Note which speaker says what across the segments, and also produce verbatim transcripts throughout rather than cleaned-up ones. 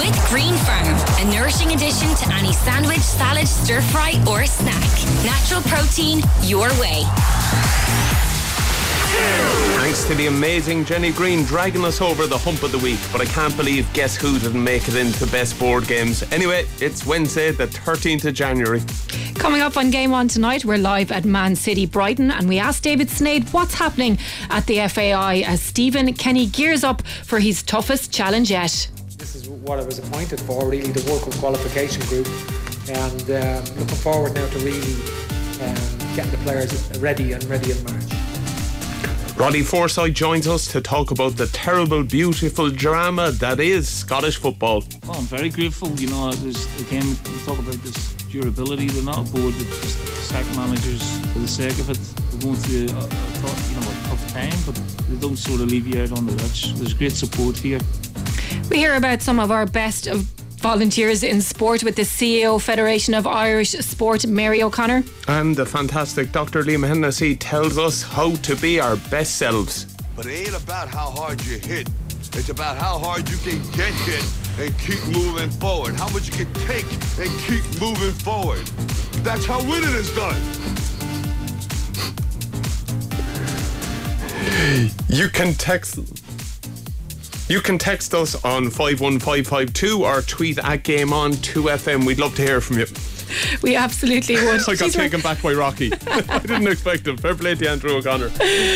Speaker 1: With Green Farm, a nourishing addition to any sandwich, salad, stir fry or snack. Natural protein, your way.
Speaker 2: Thanks to the amazing Jenny Green dragging us over the hump of the week. But I can't believe Guess Who didn't make it into Best Board Games. Anyway, it's Wednesday the thirteenth of January.
Speaker 3: Coming up on Game On tonight, we're live at Man City Brighton, and we asked David Snade what's happening at the F A I as Stephen Kenny gears up for his toughest challenge yet.
Speaker 4: This is what I was appointed for, really, the work with qualification group, and um, looking forward now to really um, getting the players ready and ready in March.
Speaker 2: Roddy Forsyth joins us to talk about the terrible, beautiful drama that is Scottish football.
Speaker 5: Oh, I'm very grateful. You know, there's, again, we talk about this durability. They're not a board that just sack managers for the sake of it. They're going through a, a, tough, you know, a tough time, but they don't sort of leave you out on the lurch. There's great support here.
Speaker 3: We hear about some of our best of volunteers in sport with the C E O Federation of Irish Sport, Mary O'Connor.
Speaker 2: And the fantastic Doctor Liam Hennessy tells us how to be our best selves.
Speaker 6: But it ain't about how hard you hit. It's about how hard you can get hit and keep moving forward. How much you can take and keep moving forward. That's how winning is done.
Speaker 2: You can text... You can text us on five one five five two or tweet at Game On two F M. We'd love to hear from you.
Speaker 3: We absolutely would.
Speaker 2: I got Jeez, taken back by Rocky. I didn't expect him. Fair play to Andrew O'Connor.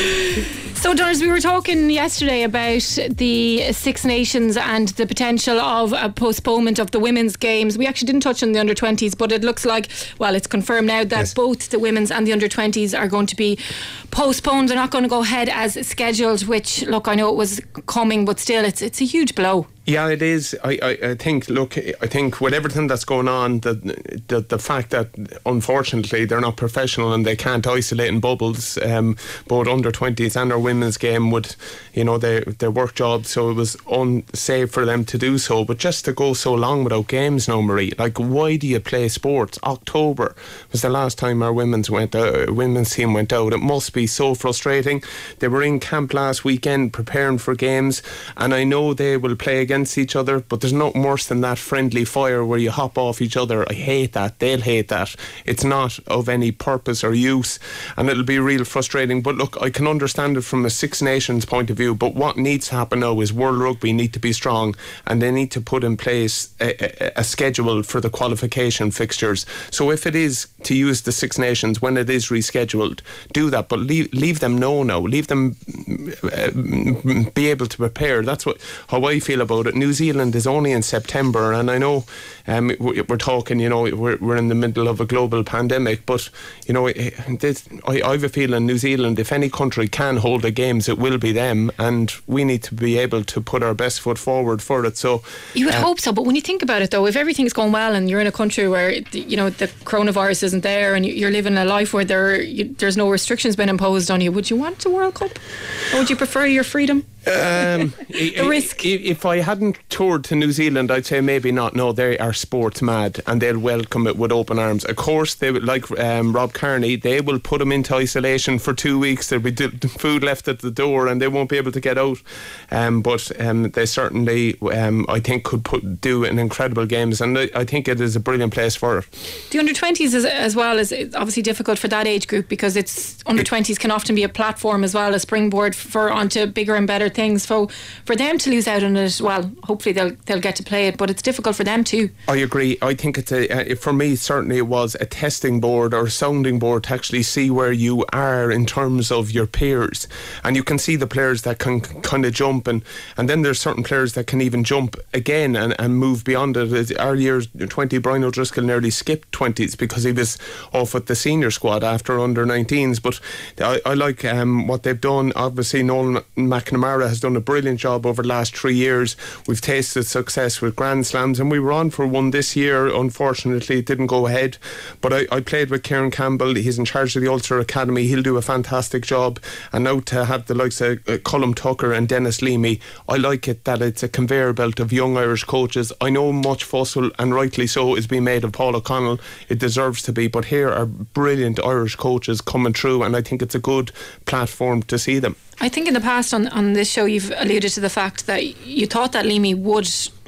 Speaker 3: So, Donners, we were talking yesterday about the Six Nations and the potential of a postponement of the women's games. We actually didn't touch on the under twenties, but it looks like, well, it's confirmed now that yes. both the women's and the under twenties are going to be postponed. They're not going to go ahead as scheduled, which, look, I know it was coming, but still, it's it's a huge blow.
Speaker 2: Yeah, it is. I, I, I think, look, I think with everything that's going on, the, the the fact that unfortunately they're not professional and they can't isolate in bubbles, um, both under twenties and our women's game would, you know, their their work jobs, so it was unsafe for them to do so. But just to go so long without games now, Marie, like, why do you play sports? October was the last time our women's went out, women's team went out. It must be so frustrating. They were in camp last weekend preparing for games, and I know they will play against each other, but there's nothing worse than that friendly fire where you hop off each other. I hate that. They'll hate that. It's not of any purpose or use, and it'll be real frustrating. But look, I can understand it from a Six Nations point of view, but what needs to happen now is World Rugby need to be strong, and they need to put in place a, a, a schedule for the qualification fixtures. So if it is to use the Six Nations when it is rescheduled, do that, but leave, leave them know now. Leave them uh, be able to prepare. That's what how I feel about it. New Zealand is only in September, and I know um, we're talking, you know, we're, we're in the middle of a global pandemic, but, you know, this, I, I have a feeling New Zealand, if any country can hold the games, it will be them, and we need to be able to put our best foot forward for it. So
Speaker 3: you would
Speaker 2: uh,
Speaker 3: hope so, but when you think about it though, if everything's going well and you're in a country where, you know, the coronavirus isn't there and you're living a life where there you, there's no restrictions been imposed on you, would you want a World Cup? Or would you prefer your freedom? Um, the risk.
Speaker 2: If I hadn't toured to New Zealand, I'd say maybe not. No, they are sports mad and they'll welcome it with open arms. Of course, they would, like um, Rob Kearney, they will put them into isolation for two weeks. There'll be food left at the door and they won't be able to get out. Um, but um, they certainly, um, I think, could put do an incredible games, and I, I think it is a brilliant place for it.
Speaker 3: The under twenties is, as well is obviously difficult for that age group, because it's under twenties can often be a platform as well, a springboard for onto bigger and better things. So for them to lose out on it, well, hopefully they'll they'll get to play it, but it's difficult for them too.
Speaker 2: I agree. I think it's a uh, for me certainly it was a testing board or a sounding board to actually see where you are in terms of your peers, and you can see the players that can kind of jump, and and then there's certain players that can even jump again and, and move beyond it. Our years twenty, Brian O'Driscoll nearly skipped twenties because he was off with the senior squad after under nineteens. But I, I like um, what they've done. Obviously Nolan McNamara has done a brilliant job over the last three years. We've tasted success with Grand Slams, and we were on for one this year. Unfortunately it didn't go ahead, but I, I played with Kieran Campbell. He's in charge of the Ulster Academy. He'll do a fantastic job, and now to have the likes of uh, Colm Tucker and Dennis Leamy, I like it that it's a conveyor belt of young Irish coaches. I know much fuss, and rightly so, is being made of Paul O'Connell. It deserves to be, but here are brilliant Irish coaches coming through, and I think it's a good platform to see them.
Speaker 3: I think in the past on, on this show you've alluded to the fact that you thought that Leamy would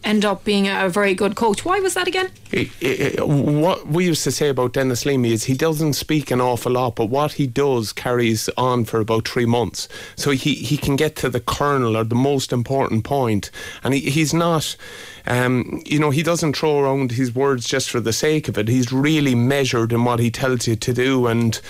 Speaker 3: end up being a very good coach. Why was that again?
Speaker 2: It, it, what we used to say about Dennis Leamy is he doesn't speak an awful lot, but what he does carries on for about three months. So he, he can get to the kernel or the most important point, and he, he's not, um, you know, he doesn't throw around his words just for the sake of it. He's really measured in what he tells you to do, and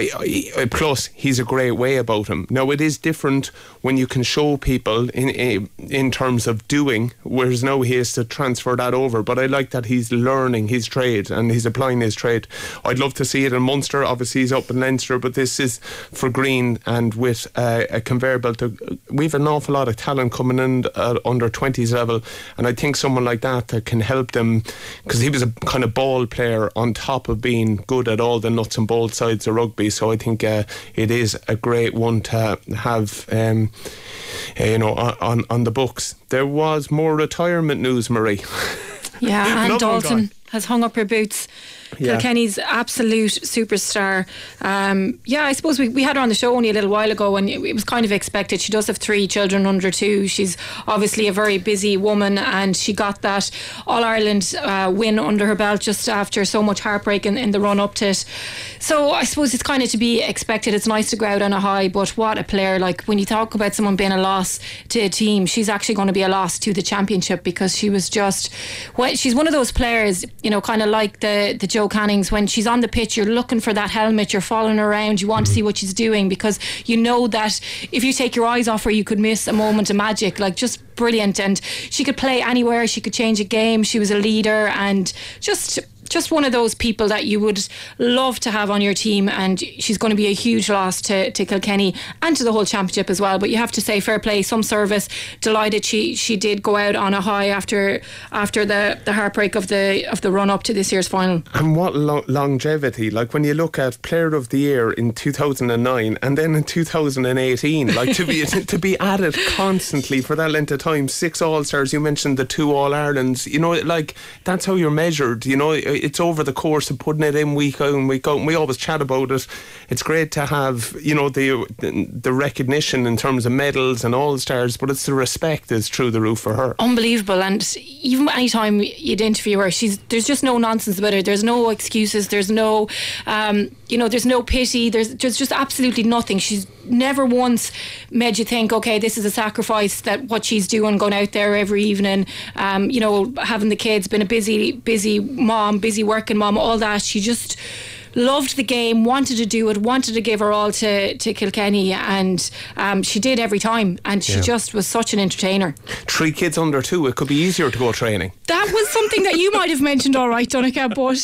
Speaker 2: I, I, plus he's a great way about him. Now it is different when you can show people in in, in terms of doing, whereas now he has to transfer that over. But I like that he's learning his trade and he's applying his trade. I'd love to see it in Munster. Obviously he's up in Leinster, but this is for Green, and with uh, a conveyor belt. We've an awful lot of talent coming in at under twenties level, and I think someone like that that can help them, because he was a kind of ball player on top of being good at all the nuts and bolts sides of rugby. So I think uh, it is a great one to have, um, uh, you know, on on the books. There was more retirement news, Marie.
Speaker 3: Yeah, and Dalton has hung up her boots.
Speaker 2: Yeah.
Speaker 3: Kilkenny's absolute superstar. Um, yeah, I suppose we, we had her on the show only a little while ago, and it, it was kind of expected. She does have three children under two. She's obviously a very busy woman, and she got that All-Ireland uh, win under her belt just after so much heartbreak in, in the run-up to it. So I suppose it's kind of to be expected. It's nice to go out on a high, but what a player. Like, when you talk about someone being a loss to a team, she's actually going to be a loss to the championship, because she was just, well, she's one of those players, you know, kind of like the, the Joe Cannings. When she's on the pitch, you're looking for that helmet, you're following her around, you want to see what she's doing, because you know that if you take your eyes off her, you could miss a moment of magic. Like, just brilliant. And she could play anywhere, she could change a game, she was a leader, and just just one of those people that you would love to have on your team. And she's going to be a huge loss to, to Kilkenny and to the whole championship as well. But you have to say, fair play, some service. Delighted she she did go out on a high after after the, the heartbreak of the of the run up to this year's final.
Speaker 2: And what lo- longevity! Like, when you look at Player of the Year in two thousand nine and then in two thousand eighteen, like to be to be at it constantly for that length of time. Six All Stars. You mentioned the two All Irelands. You know, like, that's how you're measured. You know, it's over the course of putting it in week out and week out, and we always chat about it. It's great to have, you know, the the recognition in terms of medals and All Stars, but it's the respect is through the roof for her.
Speaker 3: Unbelievable. And even any time you'd interview her, she's there's just no nonsense about her. There's no excuses. There's no, um, you know, there's no pity. There's just just absolutely nothing. She's never once made you think, okay, this is a sacrifice, that what she's doing, going out there every evening, um, you know, having the kids, been a busy, busy mom, busy working mom, all that. She just loved the game, wanted to do it, wanted to give her all to, to Kilkenny, and um, she did every time, and she yeah. just was such an entertainer.
Speaker 2: Three kids under two, it could be easier to go training.
Speaker 3: That was something that you might have mentioned, all right, Donncha, but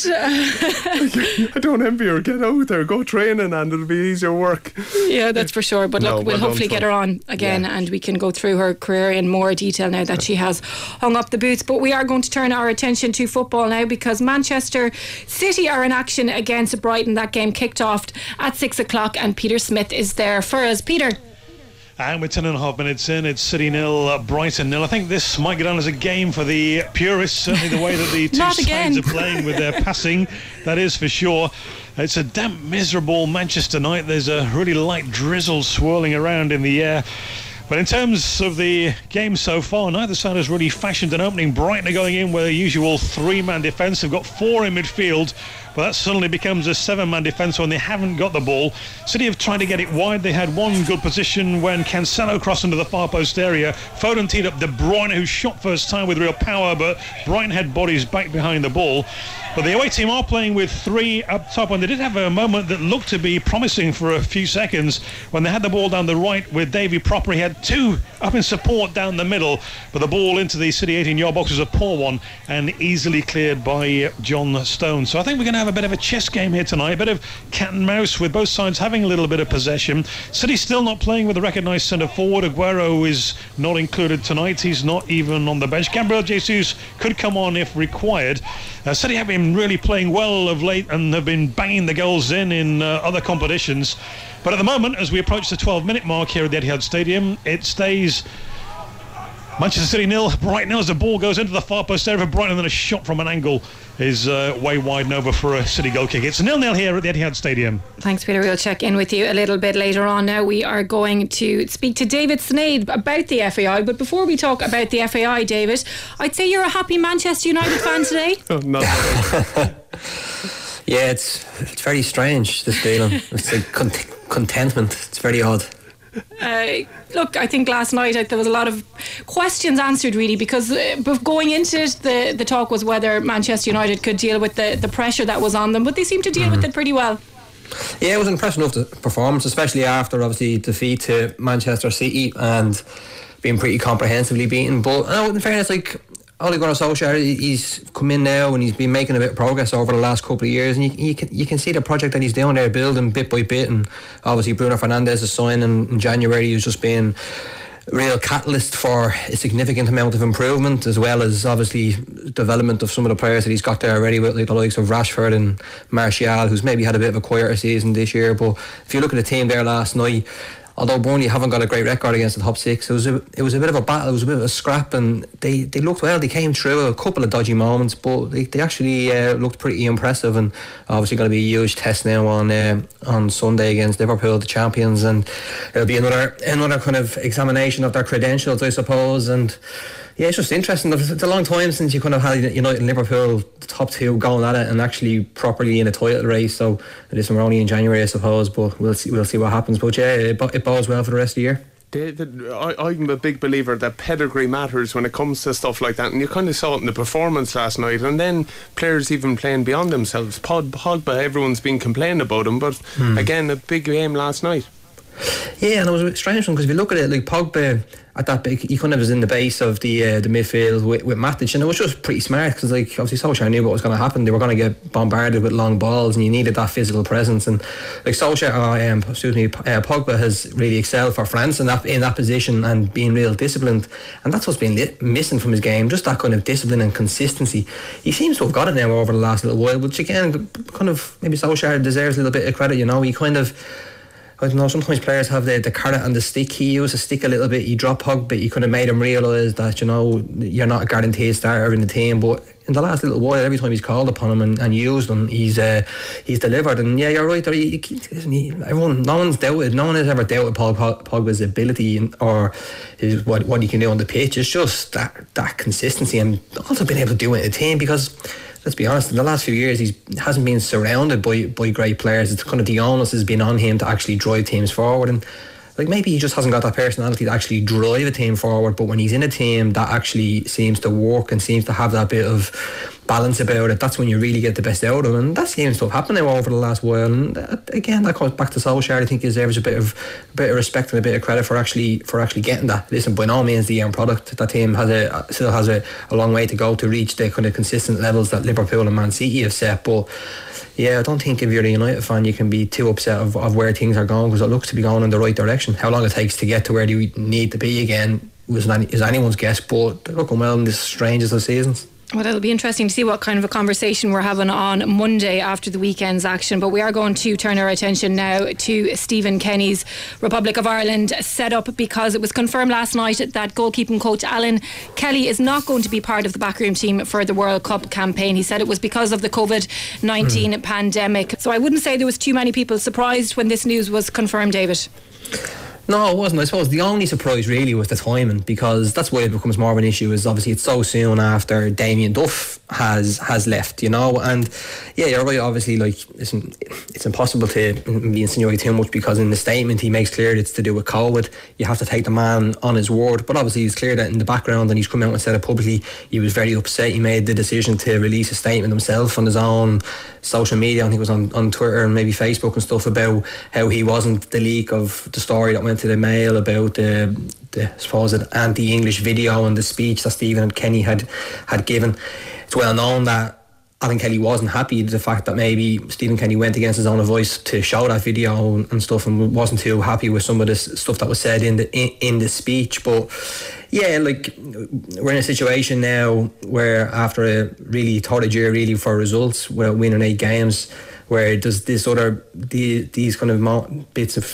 Speaker 2: uh, I don't envy her. Get out there, go training, and it'll be easier work.
Speaker 3: Yeah, that's for sure. But no, look, we'll well hopefully get her on again, yeah. and we can go through her career in more detail now that she has hung up the boots. But we are going to turn our attention to football now, because Manchester City are in action against Brighton. That game kicked off at six o'clock, and Peter Smith is there for us. Peter.
Speaker 7: And we're ten and a half minutes in. It's City nil, uh, Brighton nil. I think this might go down as a game for the purists, certainly the way that the two sides are playing with their passing, that is for sure. It's a damp, miserable Manchester night. There's a really light drizzle swirling around in the air. But in terms of the game so far, neither side has really fashioned an opening. Brighton are going in with their usual three-man defence. They've got four in midfield, but that suddenly becomes a seven-man defence when they haven't got the ball. City have tried to get it wide. They had one good position when Cancelo crossed into the far post area. Foden teed up De Bruyne, who shot first time with real power, but Brighton had bodies back behind the ball. But the away team are playing with three up top, and they did have a moment that looked to be promising for a few seconds when they had the ball down the right with Davy Proper. He had two up in support down the middle, but the ball into the City eighteen-yard box was a poor one and easily cleared by John Stone. So I think we're going to have a bit of a chess game here tonight, a bit of cat and mouse with both sides having a little bit of possession. City still not playing with a recognised centre forward. Aguero is not included tonight. He's not even on the bench. Gabriel Jesus could come on if required. Uh, City have been really playing well of late and have been banging the goals in in uh, other competitions. But at the moment, as we approach the twelve minute mark here at the Etihad Stadium, it stays Manchester City nil, Brighton nil as the ball goes into the far post area for Brighton, and then a shot from an angle is uh, way wide and over for a City goal kick. It's nil nil here at the Etihad Stadium.
Speaker 3: Thanks, Peter. We'll check in with you a little bit later on. Now we are going to speak to David Sneyd about the F A I. But before we talk about the F A I, David, I'd say you're a happy Manchester United fan today.
Speaker 2: Oh, not
Speaker 8: Yeah, it's it's very strange, this feeling. It's like cont- contentment. It's very odd.
Speaker 3: Uh, look, I think last night uh, there was a lot of questions answered, really, because uh, going into it, the, the talk was whether Manchester United could deal with the, the pressure that was on them, but they seemed to deal mm. with it pretty well.
Speaker 8: Yeah, it was an impressive enough performance, especially after obviously defeat to Manchester City and being pretty comprehensively beaten. But no, in fairness, like, Ole Gunnar Solskjaer, he's come in now and he's been making a bit of progress over the last couple of years, and you, you can you can see the project that he's doing there, building bit by bit. And obviously Bruno Fernandes is signing in January, who's just been a real catalyst for a significant amount of improvement, as well as obviously development of some of the players that he's got there already, with like the likes of Rashford and Martial, who's maybe had a bit of a quieter season this year. But if you look at the team there last night, although Burnley haven't got a great record against the top six, it was a, it was a bit of a battle, it was a bit of a scrap, and they, they looked well. They came through a couple of dodgy moments, but they, they actually uh, looked pretty impressive, and obviously going to be a huge test now on uh, on Sunday against Liverpool, the champions, and it'll be another another kind of examination of their credentials, I suppose. And yeah, it's just interesting. It's a long time since you kind of had United and Liverpool, the top two, going at it and actually properly in a title race. So listen, we're only in January, I suppose, but we'll see. We'll see what happens. But yeah, it, it bodes well for the rest of the year.
Speaker 2: David, I, I'm a big believer that pedigree matters when it comes to stuff like that, and you kind of saw it in the performance last night, and then players even playing beyond themselves. Pod, Pogba, everyone's been complaining about him, but hmm. again, a big game last night.
Speaker 8: Yeah, and it was a strange one, because if you look at it, like Pogba at that big, he kind of was in the base of the uh, the midfield with, with Matic, and it was just pretty smart, because like obviously Solskjaer knew what was going to happen. They were going to get bombarded with long balls, and you needed that physical presence. And like Solskjaer, uh, um, excuse me, uh, Pogba has really excelled for France in that in that position and being real disciplined, and that's what's been li- missing from his game, just that kind of discipline and consistency. He seems to have got it now over the last little while, which again, kind of maybe Solskjaer deserves a little bit of credit. You know, he kind of, I don't know, sometimes players have the, the carrot and the stick. He used the stick a little bit. He dropped Pogba, but he kind of made him realise that, you know, you're not a guaranteed starter in the team. But in the last little while, every time he's called upon him and, and used him, he's uh, he's delivered. And yeah, you're right there. He, he, everyone, no one's doubted, no one has ever doubted Pogba, Pogba's ability and, or his, what what he can do on the pitch. It's just that that consistency, and also being able to do it in a team, because let's be honest, in the last few years he hasn't been surrounded by, by great players. It's kind of the onus has been on him to actually drive teams forward, and like maybe he just hasn't got that personality to actually drive a team forward, but when he's in a team that actually seems to work and seems to have that bit of balance about it, that's when you really get the best out of him. And that seems to have happened now over the last while, and again that comes back to Solskjaer. I think he deserves a bit of a bit of respect and a bit of credit for actually for actually getting that. Listen, by no means the end product. That team has a still has a, a long way to go to reach the kind of consistent levels that Liverpool and Man City have set, but yeah, I don't think if you're a United fan you can be too upset of, of where things are going, because it looks to be going in the right direction. How long it takes to get to where we need to be again was any, is anyone's guess, but they're looking well in this strangest of seasons.
Speaker 3: Well, it'll be interesting to see what kind of a conversation we're having on Monday after the weekend's action. But we are going to turn our attention now to Stephen Kenny's Republic of Ireland setup, because it was confirmed last night that goalkeeping coach Alan Kelly is not going to be part of the backroom team for the World Cup campaign. He said it was because of the covid nineteen mm. pandemic. So I wouldn't say there was too many people surprised when this news was confirmed, David.
Speaker 8: No, it wasn't. I suppose the only surprise really was the timing, because that's why it becomes more of an issue, is obviously it's so soon after Damien Duff has has left, you know. And yeah, you're right, obviously, like, listen, it's impossible to be insinuating too much, because in the statement he makes clear it's to do with COVID. You have to take the man on his word, but obviously it's clear that in the background, and he's come out and said it publicly, he was very upset. He made the decision to release a statement himself on his own social media. I think it was on, on Twitter and maybe Facebook and stuff, about how he wasn't the leak of the story that went to the Mail about the, the supposed anti-English video and the speech that Stephen Kenny had had given. It's well known that Alan Kelly wasn't happy with the fact that maybe Stephen Kenny went against his own advice to show that video and, and stuff, and wasn't too happy with some of this stuff that was said in the in, in the speech. But yeah, like, we're in a situation now where after a really torrid year really for results, we're winning eight games, where there's this other the, these kind of mo- bits of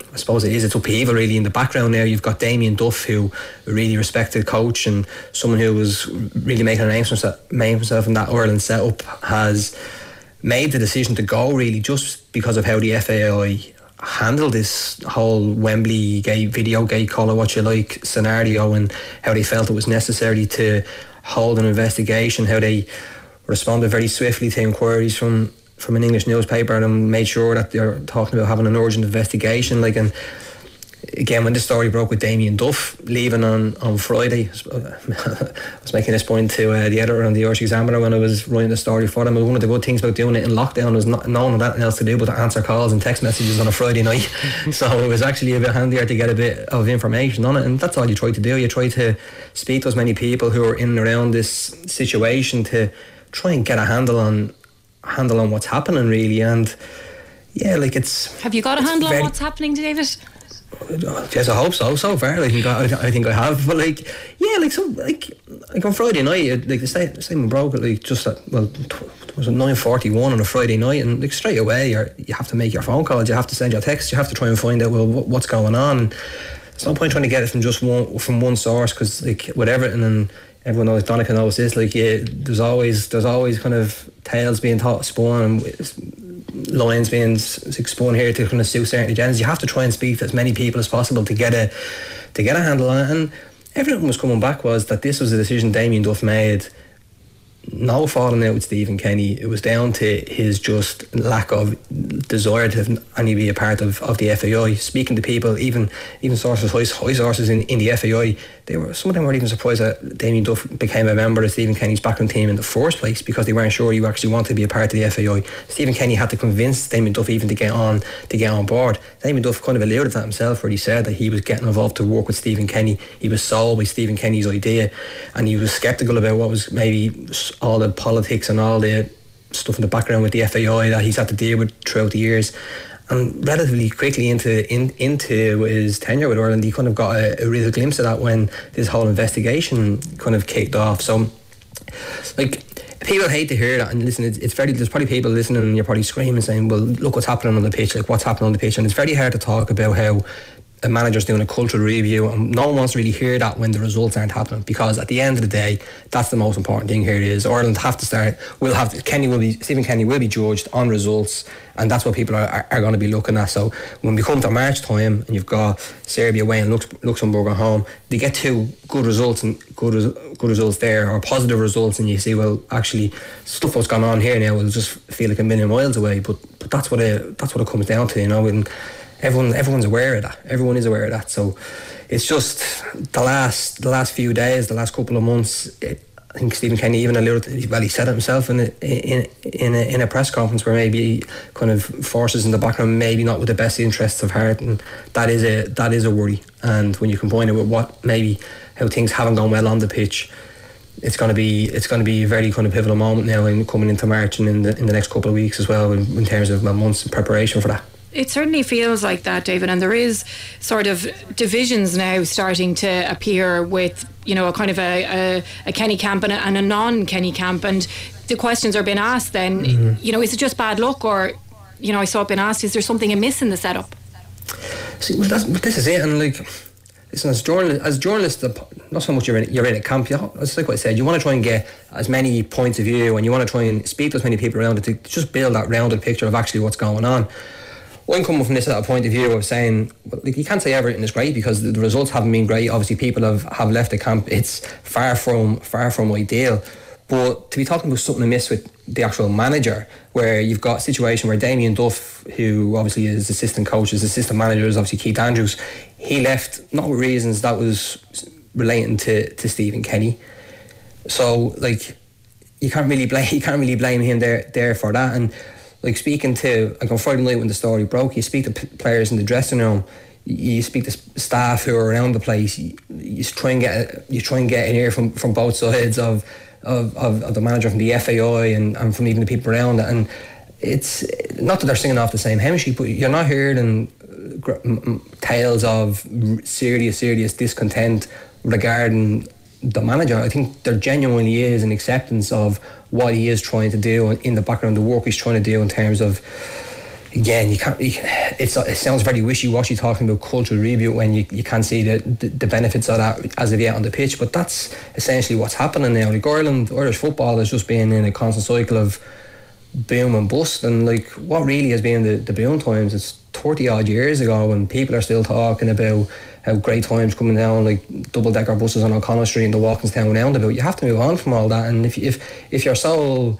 Speaker 8: I suppose it is, it's upheaval really in the background there. You've got Damien Duff, who a really respected coach and someone who was really making a name for himself, made himself in that Ireland setup, has made the decision to go really just because of how the F A I handled this whole Wembley gate, video gate, call it what you like, scenario, and how they felt it was necessary to hold an investigation, how they responded very swiftly to inquiries from from an English newspaper and made sure that they're talking about having an urgent investigation. Like, and again, when the story broke with Damien Duff leaving on, on Friday, I was making this point to uh, the editor on the Irish Examiner when I was writing the story for them. One of the good things about doing it in lockdown was not knowing nothing else to do but to answer calls and text messages on a Friday night. So it was actually a bit handier to get a bit of information on it, and that's all you try to do. You try to speak to as many people who are in and around this situation to try and get a handle on handle on what's happening really. And yeah, like, it's
Speaker 3: have you got a handle on what's happening, David?
Speaker 8: Yes, I hope so. So far, I think I, I think I have. But like, yeah, like so, like, like on Friday night, like the statement broke at like just at well, it was at nine forty-one on a Friday night, and like straight away, you you have to make your phone calls, you have to send your texts, you have to try and find out well what's going on. And there's no point trying to get it from just one from one source, because like with everything, and everyone knows, Donica knows this, like, yeah, there's always there's always kind of tales being taught, spun, and lines being spun here to kind of suit certain agendas. You have to try and speak to as many people as possible to get a to get a handle on it. And everything was coming back was that this was a decision Damien Duff made. No falling out with Stephen Kenny. It was down to his just lack of desire to any be a part of, of the F A I. Speaking to people, even even sources, high, high sources in, in the F A I, they were some of them weren't even surprised that Damien Duff became a member of Stephen Kenny's background team in the first place, because they weren't sure you actually wanted to be a part of the F A I. Stephen Kenny had to convince Damien Duff even to get on to get on board. Damien Duff kind of alluded to that himself, where he said that he was getting involved to work with Stephen Kenny. He was sold by Stephen Kenny's idea, and he was sceptical about what was maybe all the politics and all the stuff in the background with the F A I that he's had to deal with throughout the years. And relatively quickly into in, into his tenure with Ireland, he kind of got a, a real glimpse of that when this whole investigation kind of kicked off. So, like, people hate to hear that, and listen, it's, it's very, there's probably people listening and you're probably screaming saying, well, look what's happening on the pitch, like what's happening on the pitch. And it's very hard to talk about how a manager's doing a cultural review, and no one wants to really hear that when the results aren't happening, because at the end of the day, that's the most important thing here. Is Ireland have to start, will have to, Kenny will be Stephen Kenny will be judged on results, and that's what people are, are, are going to be looking at. So when we come to March time and you've got Serbia away and Lux, Luxembourg at home, they get two good results and good good results there, or positive results, and you see, well, actually stuff that's gone on here now will just feel like a million miles away, but but that's what it that's what it comes down to, you know. And Everyone, everyone's aware of that. Everyone is aware of that. So it's just the last, the last few days, the last couple of months. It, I think Stephen Kenny even alluded to, well, he said it himself in a, in in a, in a press conference, where maybe kind of forces in the background, maybe not with the best interests of heart, and that is a that is a worry. And when you combine it with what maybe how things haven't gone well on the pitch, it's going to be it's going to be a very kind of pivotal moment now in coming into March and in the in the next couple of weeks as well, in, in terms of months in preparation for that.
Speaker 3: It certainly feels like that, David, and there is sort of divisions now starting to appear with, you know, a kind of a, a, a Kenny camp and a, and a non-Kenny camp, and the questions are being asked then, mm-hmm. you know, is it just bad luck, or, you know, I saw it being asked, is there something amiss in the setup?
Speaker 8: See, well, that's, this is it, and like, listen, as journalists, as journalists, not so much you're in, you're in a camp, you know, it's like what I said, you want to try and get as many points of view, and you want to try and speak to as many people around it to just build that rounded picture of actually what's going on. I'm coming from this at a point of view of saying, well, like, you can't say everything is great, because the, the results haven't been great. Obviously, people have, have left the camp. It's far from far from ideal. But to be talking about something amiss with the actual manager, where you've got a situation where Damien Duff, who obviously is assistant coach, is assistant manager, is obviously Keith Andrews, he left not with reasons that was relating to, to Stephen Kenny. So, like, you can't really blame you can't really blame him there there for that. And like, speaking to, like on Friday night when the story broke, you speak to p- players in the dressing room, you speak to staff who are around the place, you, you try and get you try and get an ear from, from both sides of, of, of, of the manager, from the F A I and, and from even the people around it. And it's not that they're singing off the same hymn sheet, but you're not hearing tales of serious, serious discontent regarding the manager. I think there genuinely is an acceptance of what he is trying to do in the background, the work he's trying to do in terms of again, you can't. You, it's it sounds very wishy-washy talking about cultural reboot when you, you can't see the, the the benefits of that as of yet on the pitch. But that's essentially what's happening now. Like Ireland, Irish football has just been in a constant cycle of boom and bust. And like, what really has been the, the boom times? It's thirty odd years ago when people are still talking about how great times coming down, like double decker buses on O'Connell Street and the Walkinstown roundabout. You have to move on from all that. And if if if your sole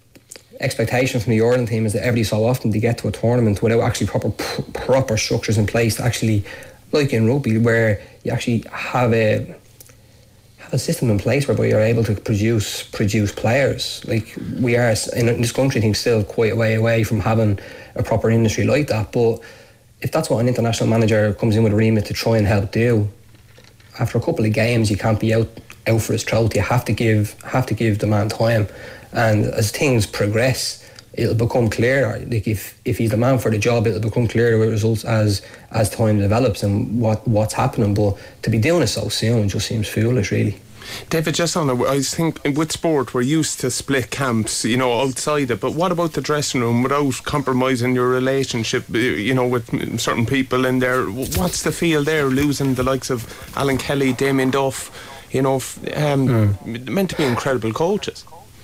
Speaker 8: expectation from the Ireland team is that every so often they get to a tournament without actually proper pr- proper structures in place to actually, like in rugby, where you actually have a have a system in place whereby you're able to produce produce players. Like we are in, in this country, I think, still quite a way away from having a proper industry like that. But if that's what an international manager comes in with a remit to try and help do, after a couple of games you can't be out out for his throat. You have to give have to give the man time. And as things progress, it'll become clearer. Like if, if he's the man for the job, it'll become clearer with results as as time develops and what, what's happening. But to be doing it so soon just seems foolish, really.
Speaker 2: David, just on it, I think with sport we're used to split camps, you know, outside it. But what about the dressing room without compromising your relationship, you know, with certain people in there? What's the feel there, losing the likes of Alan Kelly, Damien Duff, you know, um, mm. meant to be incredible coaches?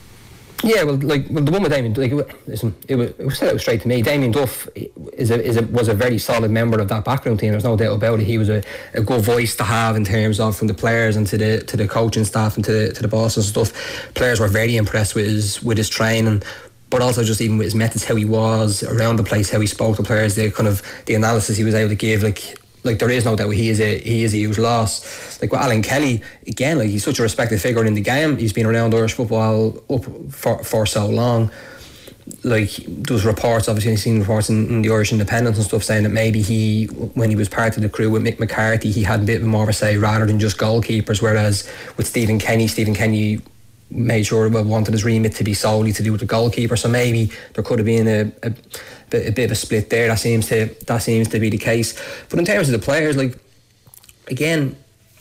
Speaker 8: Yeah, well, like well, the one with Damien, like, listen, it was, it was said out straight to me. Damien Duff is a, is a, was a very solid member of that backroom team. There's no doubt about it. He was a, a good voice to have in terms of from the players and to the to the coaching staff and to the, to the bosses and stuff. Players were very impressed with his with his training, but also just even with his methods, how he was around the place, how he spoke to players, the kind of the analysis he was able to give. Like. Like there is no doubt he is a he is a huge loss. Like with Alan Kelly, again, like he's such a respected figure in the game. He's been around Irish football up for for so long. Like those reports, obviously I've seen reports in, in the Irish Independent and stuff saying that maybe he, when he was part of the crew with Mick McCarthy, he had a bit more of a say rather than just goalkeepers. Whereas with Stephen Kenny, Stephen Kenny made sure well wanted his remit to be solely to do with the goalkeeper. So maybe there could have been a. a a bit of a split there. That seems to that seems to be the case. But in terms of the players, like again,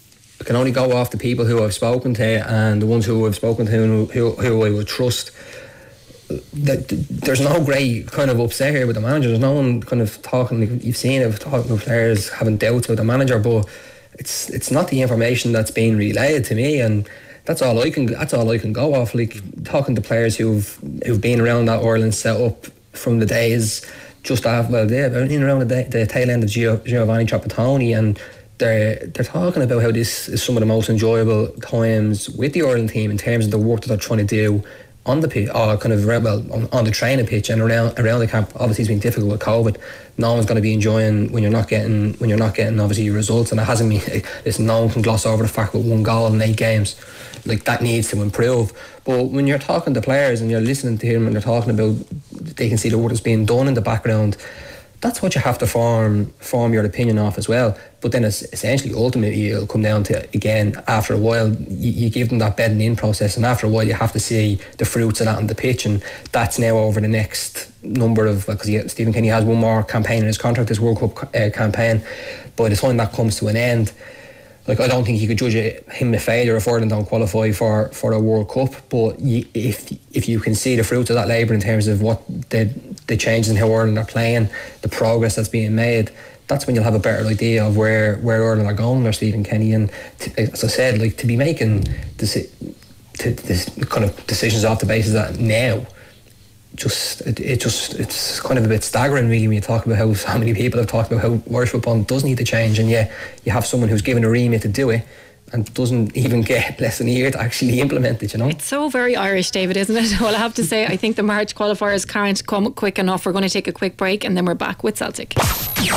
Speaker 8: I can only go off the people who I've spoken to and the ones who I've spoken to and who, who I would trust. That there's no great kind of upset here with the manager. There's no one kind of talking. Like you've seen it, talking to players having doubts with the manager, but it's it's not the information that's being relayed to me, and that's all I can that's all I can go off. Like talking to players who've who've been around that Ireland set up from the days just after, well, yeah, in around the, day, the tail end of Gio, Giovanni Trapattoni, and they're they're talking about how this is some of the most enjoyable times with the Ireland team in terms of the work that they're trying to do on the pitch, or kind of well on, on the training pitch and around around the camp. Obviously, it's been difficult with COVID. No one's going to be enjoying when you're not getting when you're not getting obviously your results, and it hasn't been. Listen, no one can gloss over the fact with one goal in eight games. Like that needs to improve. But when you're talking to players and you're listening to him and they're talking about, they can see the work that's being done in the background. That's what you have to form form your opinion off as well. But then it's essentially, ultimately, it'll come down to, again, after a while, you, you give them that bedding in process, and after a while, you have to see the fruits of that on the pitch, and that's now over the next number of, because Stephen Kenny has one more campaign in his contract, this World Cup uh, campaign. By the time that comes to an end, like I don't think you could judge it, him a failure if Ireland don't qualify for, for a World Cup. But you, if if you can see the fruits of that labour in terms of what the the changes in how Ireland are playing, the progress that's being made, that's when you'll have a better idea of where, where Ireland are going under Stephen Kenny. And to, as I said, like to be making this, to, this kind of decisions off the basis of that now, just it, it just it's kind of a bit staggering really when you talk about how so many people have talked about how Irish football does need to change, and yeah, you have someone who's given a remit to do it and doesn't even get less than a year to actually implement it, you know.
Speaker 3: It's so very Irish, David, isn't it? Well, I have to say, I think the March qualifiers can't come quick enough. We're going to take a quick break and then we're back with Celtic.
Speaker 9: Game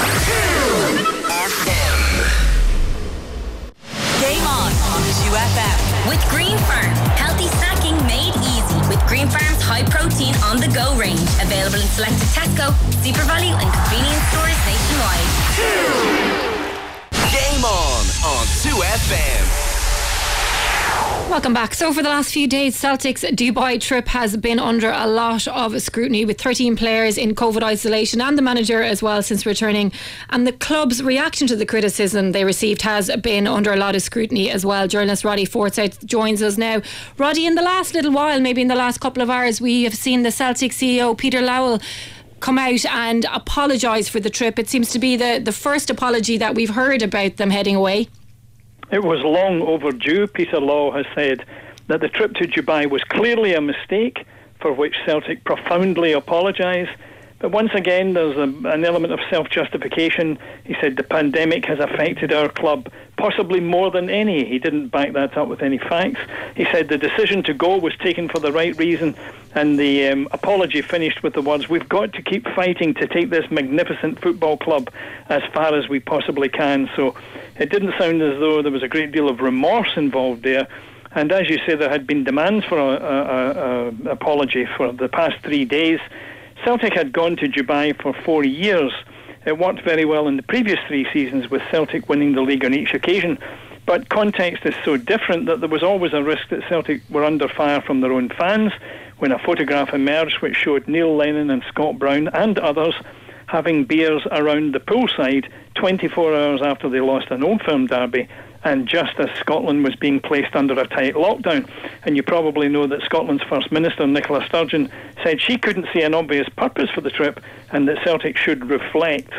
Speaker 9: on on two F M
Speaker 1: with Green Farm. Healthy snacking made easy with Green Farm's high protein on the go range. Available in selected Tesco, Super Value and convenience stores nationwide.
Speaker 9: Game on on two F M.
Speaker 3: Welcome back. So for the last few days, Celtic's Dubai trip has been under a lot of scrutiny, with thirteen players in COVID isolation and the manager as well since returning. And the club's reaction to the criticism they received has been under a lot of scrutiny as well. Journalist Roddy Forsyth joins us now. Roddy, in the last little while, maybe in the last couple of hours, we have seen the Celtic C E O Peter Lowell come out and apologise for the trip. It seems to be the, the first apology that we've heard about them heading away.
Speaker 10: It was long overdue. Peter Law has said that the trip to Dubai was clearly a mistake for which Celtic profoundly apologise. But once again, there's a, an element of self-justification. He said the pandemic has affected our club possibly more than any. He didn't back that up with any facts. He said the decision to go was taken for the right reason, and the um, apology finished with the words, "We've got to keep fighting to take this magnificent football club as far as we possibly can." So it didn't sound as though there was a great deal of remorse involved there. And as you say, there had been demands for an apology for the past three days. Celtic had gone to Dubai for four years. It worked very well in the previous three seasons, with Celtic winning the league on each occasion. But context is so different that there was always a risk that Celtic were under fire from their own fans when a photograph emerged which showed Neil Lennon and Scott Brown and others having beers around the poolside twenty-four hours after they lost an Old Firm derby, and just as Scotland was being placed under a tight lockdown. And you probably know that Scotland's First Minister, Nicola Sturgeon, said she couldn't see an obvious purpose for the trip and that Celtic should reflect.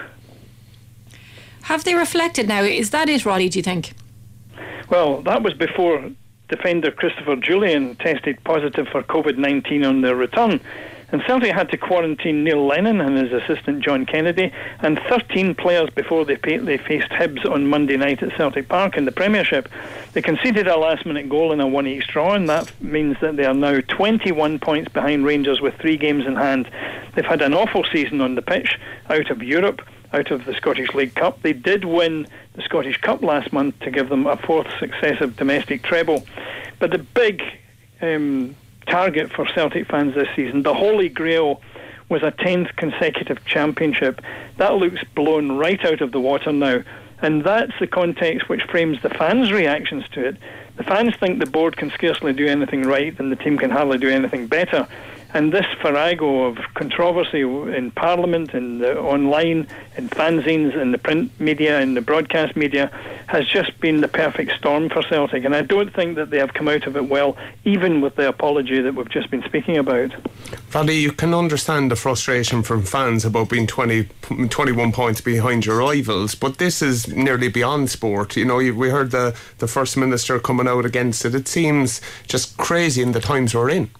Speaker 3: Have they reflected now? Is that it, Roddy, do you think?
Speaker 10: Well, that was before defender Christopher Julian tested positive for COVID nineteen on their return. And Celtic had to quarantine Neil Lennon and his assistant John Kennedy and thirteen players before they, pay, they faced Hibs on Monday night at Celtic Park in the Premiership. They conceded a last-minute goal in a one each draw, and that means that they are now twenty-one points behind Rangers with three games in hand. They've had an awful season on the pitch, out of Europe, out of the Scottish League Cup. They did win the Scottish Cup last month to give them a fourth successive domestic treble. But the big Um, target for Celtic fans this season, the Holy Grail, was a tenth consecutive championship. That looks blown right out of the water now, and that's the context which frames the fans' reactions to it. The fans think the board can scarcely do anything right and the team can hardly do anything better. And this farrago of controversy in Parliament, in the online, in fanzines, in the print media, in the broadcast media, has just been the perfect storm for Celtic. And I don't think that they have come out of it well, even with the apology that we've just been speaking about.
Speaker 2: Roddy, you can understand the frustration from fans about being twenty, twenty-one points behind your rivals, but this is nearly beyond sport. You know, we heard the, the First Minister coming out against it. It seems just crazy in the times we're in.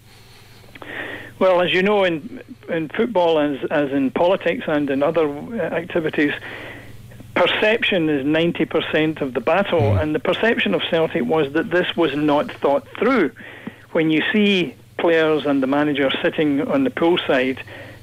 Speaker 10: Well, as you know, in in football, as as in politics and in other activities, perception is ninety percent of the battle, mm. and the perception of Celtic was that this was not thought through. When you see players and the manager sitting on the poolside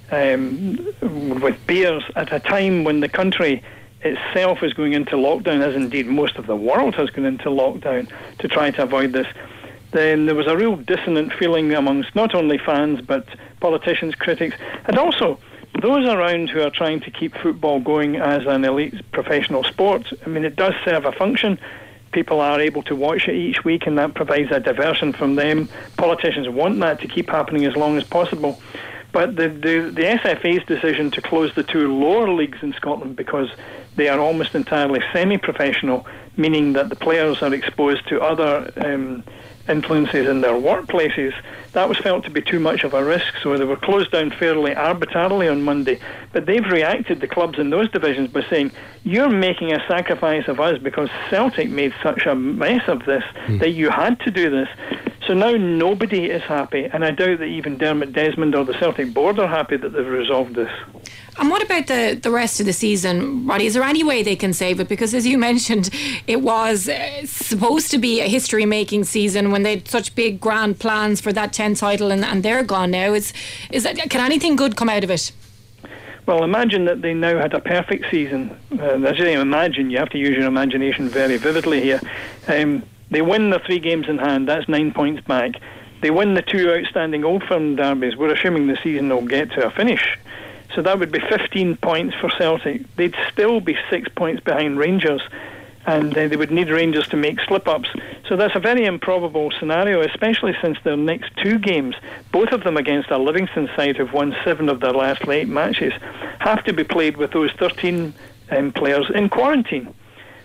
Speaker 10: um, with beers at a time when the country itself is going into lockdown, as indeed most of the world has gone into lockdown to try to avoid this, then there was a real dissonant feeling amongst not only fans but politicians, critics, and also those around who are trying to keep football going as an elite professional sport. I mean, it does serve a function. People are able to watch it each week, and that provides a diversion from them. Politicians want that to keep happening as long as possible. But the, the, the S F A's decision to close the two lower leagues in Scotland because they are almost entirely semi-professional, meaning that the players are exposed to other um, influences in their workplaces, that was felt to be too much of a risk, so they were closed down fairly arbitrarily on Monday. But they've reacted, the clubs in those divisions, by saying, you're making a sacrifice of us because Celtic made such a mess of this mm. that you had to do this. So now nobody is happy, and I doubt that even Dermot Desmond or the Celtic board are happy that they've resolved this.
Speaker 3: And what about the, the rest of the season, Roddy? Is there any way they can save it? Because as you mentioned, it was uh, supposed to be a history-making season when they had such big, grand plans for that tenth title, and, and they're gone now. Is, is that, can anything good come out of it?
Speaker 10: Well, imagine that they now had a perfect season. Uh, as you imagine, you have to use your imagination very vividly here. Um, they win the three games in hand, that's nine points back. They win the two outstanding Old Firm derbies. We're assuming the season will get to a finish. So that would be fifteen points for Celtic. They'd still be six points behind Rangers, and uh, they would need Rangers to make slip-ups. So that's a very improbable scenario, especially since their next two games, both of them against a Livingston side who've won seven of their last eight matches, have to be played with those thirteen um, players in quarantine.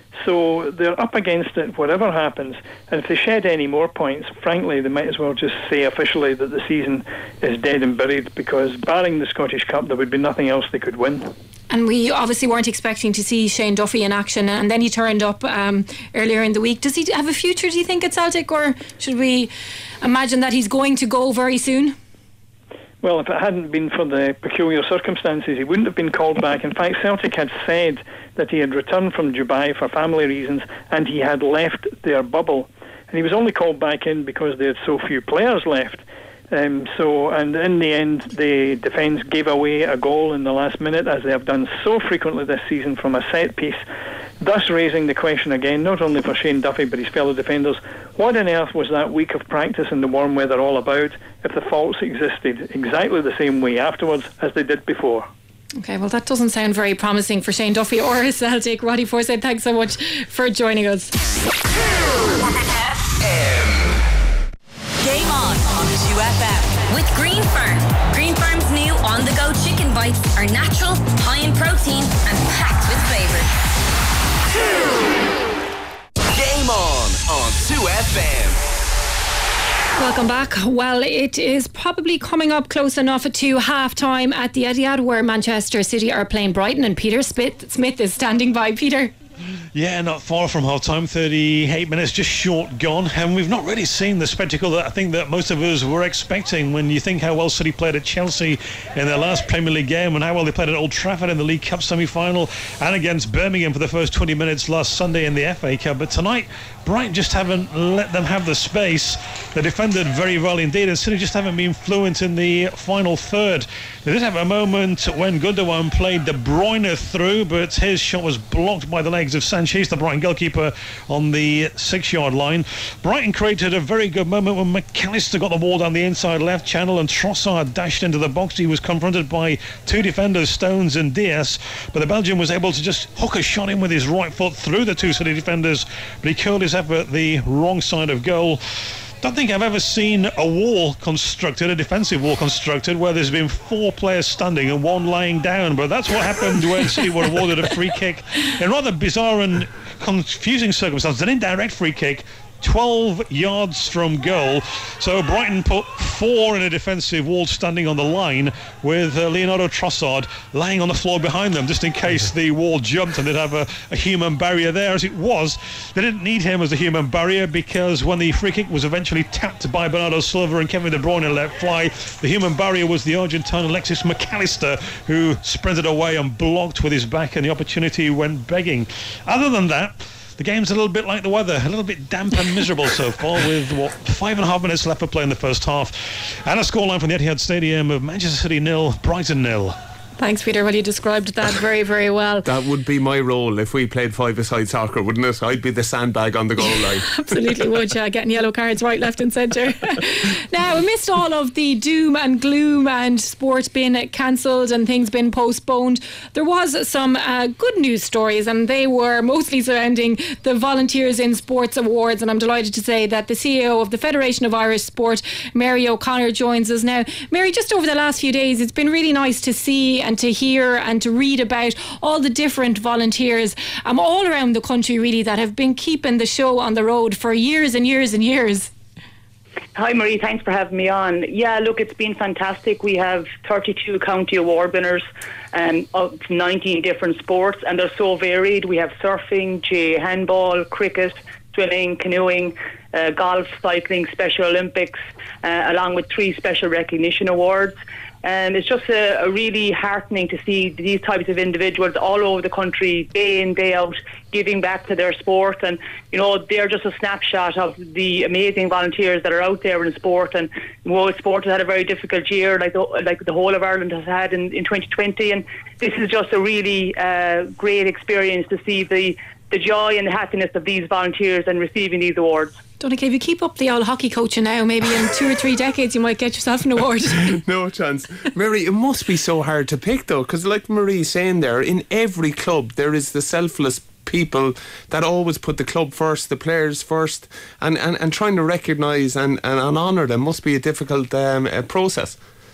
Speaker 10: So they're up against it whatever happens, and if they shed any more points, frankly, they might as well just say officially that the season is dead and buried, because barring the Scottish Cup there would be nothing else they could win.
Speaker 3: And we obviously weren't expecting to see Shane Duffy in action, and then he turned up um, earlier in the week. Does he have a future, do you think, at Celtic, or should we imagine that he's going to go very soon?
Speaker 10: Well, if it hadn't been for the peculiar circumstances, he wouldn't have been called back. In fact, Celtic had said that he had returned from Dubai for family reasons and he had left their bubble. And he was only called back in because they had so few players left. Um, so, and in the end, the defence gave away a goal in the last minute, as they have done so frequently this season, from a set piece, thus raising the question again, not only for Shane Duffy but his fellow defenders: what on earth was that week of practice in the warm weather all about, if the faults existed exactly the same way afterwards as they did before?
Speaker 3: Okay, well, that doesn't sound very promising for Shane Duffy or Celtic. Roddy Forsyth, thanks so much for joining us.
Speaker 1: Game on on two F M with Green Farm. Green Farm's new on-the-go chicken bites are natural, high in protein and packed with flavour.
Speaker 9: Game on on two F M.
Speaker 3: Welcome back. Well, it is probably coming up close enough to half-time at the Etihad, where Manchester City are playing Brighton, and Peter Smith, Smith is standing by. Peter?
Speaker 7: Yeah, not far from half time, thirty-eight minutes just short gone, and we've not really seen the spectacle that I think that most of us were expecting. When you think how well City played at Chelsea in their last Premier League game, and how well they played at Old Trafford in the League Cup semi-final, and against Birmingham for the first twenty minutes last Sunday in the F A Cup. But tonight, Brighton just haven't let them have the space. They defended very well indeed, and City just haven't been fluent in the final third. They did have a moment when Gundogan played De Bruyne through, but his shot was blocked by the legs of Sanchez, the Brighton goalkeeper, on the six-yard line. Brighton created a very good moment when McAllister got the ball down the inside left channel and Trossard dashed into the box. He was confronted by two defenders, Stones and Diaz, but the Belgian was able to just hook a shot in with his right foot through the two City defenders, but he curled his effort the wrong side of goal. Don't think I've ever seen a wall constructed, a defensive wall constructed, where there's been four players standing and one lying down. But that's what happened when City were awarded a free kick in rather bizarre and confusing circumstances. An indirect free kick, twelve yards from goal. So Brighton put four in a defensive wall standing on the line, with uh, Leonardo Trossard lying on the floor behind them, just in case the wall jumped and they'd have a, a human barrier there. As it was, they didn't need him as a human barrier, because when the free kick was eventually tapped by Bernardo Silva and Kevin De Bruyne let fly, the human barrier was the Argentine Alexis McAllister, who sprinted away and blocked with his back, and the opportunity went begging. Other than that, the game's a little bit like the weather, a little bit damp and miserable so far, with, what, five and a half minutes left for play in the first half. And a scoreline from the Etihad Stadium of Manchester City nil, Brighton nil.
Speaker 3: Thanks, Peter. Well, you described that very, very well.
Speaker 2: That would be my role if we played five-a-side soccer, wouldn't it? I'd be the sandbag on the goal line.
Speaker 3: Absolutely would, yeah. Getting yellow cards right, left and centre. Now, amidst all of the doom and gloom and sport being cancelled and things being postponed, there was some uh, good news stories, and they were mostly surrounding the Volunteers in Sports Awards. And I'm delighted to say that the C E O of the Federation of Irish Sport, Mary O'Connor, joins us now. Mary, just over the last few days, it's been really nice to see and to hear and to read about all the different volunteers um, all around the country, really, that have been keeping the show on the road for years and years and years.
Speaker 11: Hi Marie, thanks for having me on. Yeah, look, it's been fantastic. We have thirty-two county award winners um, of nineteen different sports, and they're so varied. We have surfing, J, handball, cricket, swimming, canoeing, uh, golf, cycling, Special Olympics, uh, along with three special recognition awards. And it's just a, a really heartening to see these types of individuals all over the country, day in, day out, giving back to their sport. And, you know, they're just a snapshot of the amazing volunteers that are out there in sport. And world sport has had a very difficult year, like the, like the whole of Ireland has had in, in twenty twenty. And this is just a really uh, great experience to see the, the joy and the happiness of these volunteers and receiving these awards.
Speaker 3: Donnchadh, if you keep up the old hockey coaching now, maybe in two or three decades you might get yourself an award.
Speaker 2: No chance. Mary, it must be so hard to pick though, because like Marie's saying there, in every club there is the selfless people that always put the club first, the players first, and, and, and trying to recognise and, and, and honour them must be a difficult um, uh, process.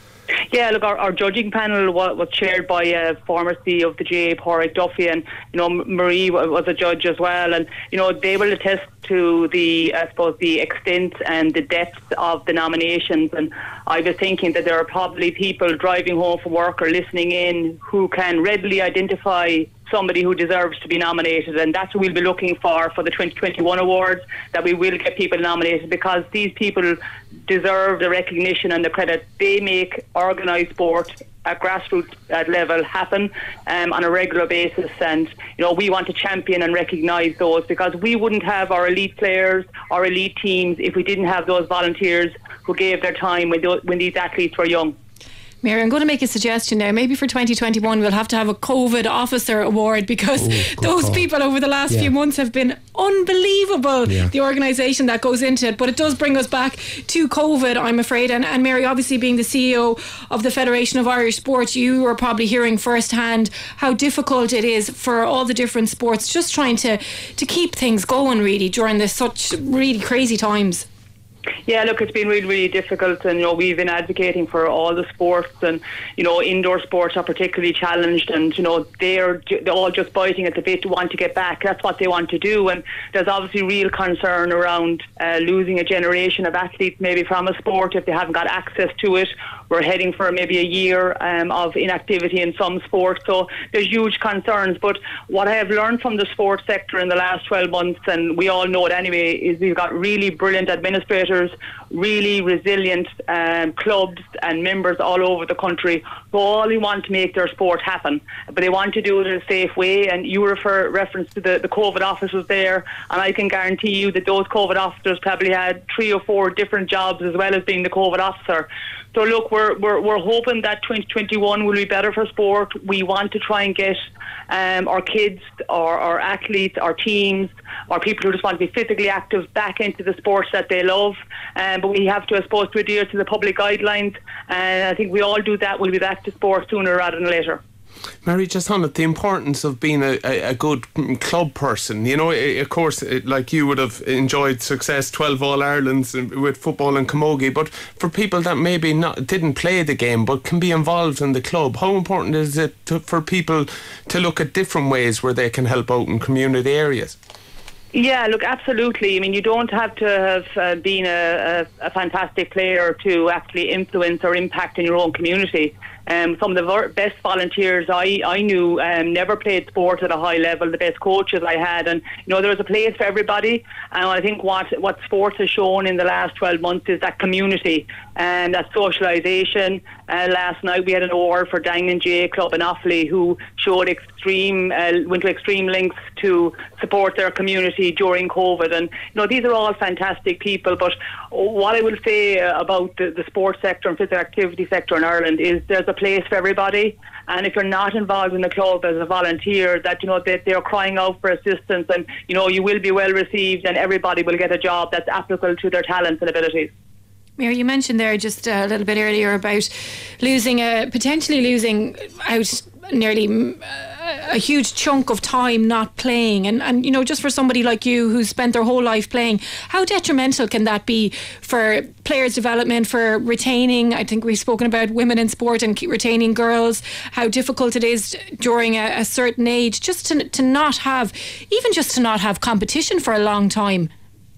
Speaker 11: Yeah, look, our, our judging panel was, was chaired by a former C E O of the G A A, Pádraig Duffy, and you know Marie was a judge as well, and you know they will attest to the, I suppose, the extent and the depth of the nominations. And I was thinking that there are probably people driving home from work or listening in who can readily identify somebody who deserves to be nominated, and that's what we'll be looking for for the twenty twenty-one awards, that we will get people nominated, because these people deserve the recognition and the credit. They make organised sport at grassroots level happen um, on a regular basis, and you know we want to champion and recognise those, because we wouldn't have our elite players, our elite teams, if we didn't have those volunteers who gave their time when, those, when these athletes were young.
Speaker 3: Mary, I'm going to make a suggestion now. Maybe for twenty twenty-one we'll have to have a COVID officer award, because Ooh, those call. people over the last yeah. few months have been unbelievable, yeah. the organisation that goes into it. But it does bring us back to COVID, I'm afraid. And, and Mary, obviously being the C E O of the Federation of Irish Sport, you are probably hearing firsthand how difficult it is for all the different sports just trying to, to keep things going really during this such really crazy times.
Speaker 11: Yeah, look, it's been really, really difficult, and you know we've been advocating for all the sports, and you know indoor sports are particularly challenged, and you know they're they're all just biting at the bit to want to get back. That's what they want to do, and there's obviously real concern around uh, losing a generation of athletes maybe from a sport if they haven't got access to it. We're heading for maybe a year um, of inactivity in some sports, so there's huge concerns. But what I have learned from the sports sector in the last twelve months, and we all know it anyway, is we've got really brilliant administrators, really resilient um, clubs and members all over the country who all want to make their sport happen, but they want to do it in a safe way. And you refer reference to the, the COVID officers there, and I can guarantee you that those COVID officers probably had three or four different jobs as well as being the COVID officer. So look, we're we're we're hoping that twenty twenty-one will be better for sport. We want to try and get um, our kids, our, our athletes, our teams, our people who just want to be physically active back into the sports that they love. Um, but we have to, I suppose, to adhere to the public guidelines. And I think we all do that. We'll be back to sport sooner rather than later.
Speaker 2: Mary, just on it, the importance of being a, a, a good club person. You know, of course, like you would have enjoyed success, twelve All-Irelands with football and camogie, but for people that maybe not didn't play the game but can be involved in the club, how important is it to, for people to look at different ways where they can help out in community areas?
Speaker 11: Yeah, look, absolutely. I mean, you don't have to have uh, been a, a, a fantastic player to actually influence or impact in your own community. Um, some of the ver- best volunteers I, I knew um, never played sport at a high level, the best coaches I had. And, you know, there was a place for everybody. And I think what, what sports has shown in the last twelve months is that community and that socialisation. Uh, last night we had an award for Dangan G A A Club in Offaly, who showed extreme, uh, went to extreme lengths to support their community during COVID. And, you know, these are all fantastic people. But what I will say about the, the sports sector and physical activity sector in Ireland is there's a place for everybody, and if you're not involved in the club as a volunteer, that you know that they're crying out for assistance, and you know you will be well received, and everybody will get a job that's applicable to their talents and abilities.
Speaker 3: Mary, you mentioned there just a little bit earlier about losing a potentially losing out nearly a huge chunk of time not playing, and, and you know just for somebody like you who's spent their whole life playing, how detrimental can that be for players' development, for retaining? I think we've spoken about women in sport and retaining girls, how difficult it is during a, a certain age just to, to not have, even just to not have competition for a long time.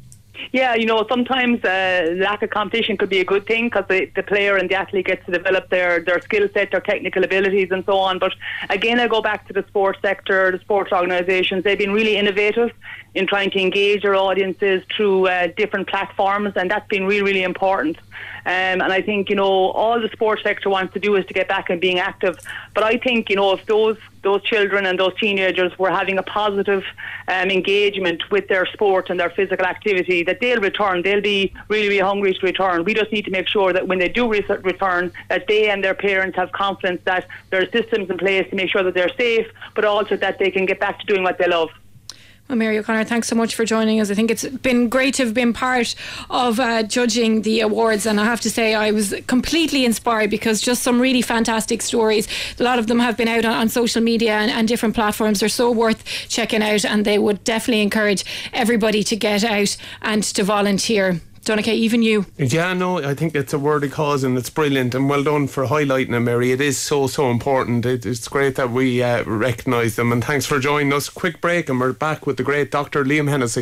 Speaker 11: Yeah, you know, sometimes uh, lack of competition could be a good thing, because the, the player and the athlete gets to develop their, their skill set, their technical abilities and so on. But again, I go back to the sports sector, the sports organisations. They've been really innovative in trying to engage their audiences through uh, different platforms, and that's been really, really important. Um, and I think, you know, all the sports sector wants to do is to get back and being active. But I think, you know, if those those children and those teenagers were having a positive um, engagement with their sport and their physical activity, that they'll return. They'll be really, really hungry to return. We just need to make sure that when they do re- return, that they and their parents have confidence that there are systems in place to make sure that they're safe, but also that they can get back to doing what they love.
Speaker 3: Well, Mary O'Connor, thanks so much for joining us. I think it's been great to have been part of uh, judging the awards, and I have to say I was completely inspired, because just some really fantastic stories. A lot of them have been out on, on social media and, and different platforms. They're so worth checking out, and they would definitely encourage everybody to get out and to volunteer. Donncha, even you.
Speaker 2: Yeah, no, I think it's a worthy cause and it's brilliant, and well done for highlighting it, Mary. It is so, so important. It, it's great that we uh, recognise them, and thanks for joining us. Quick break and we're back with the great Doctor Liam Hennessy.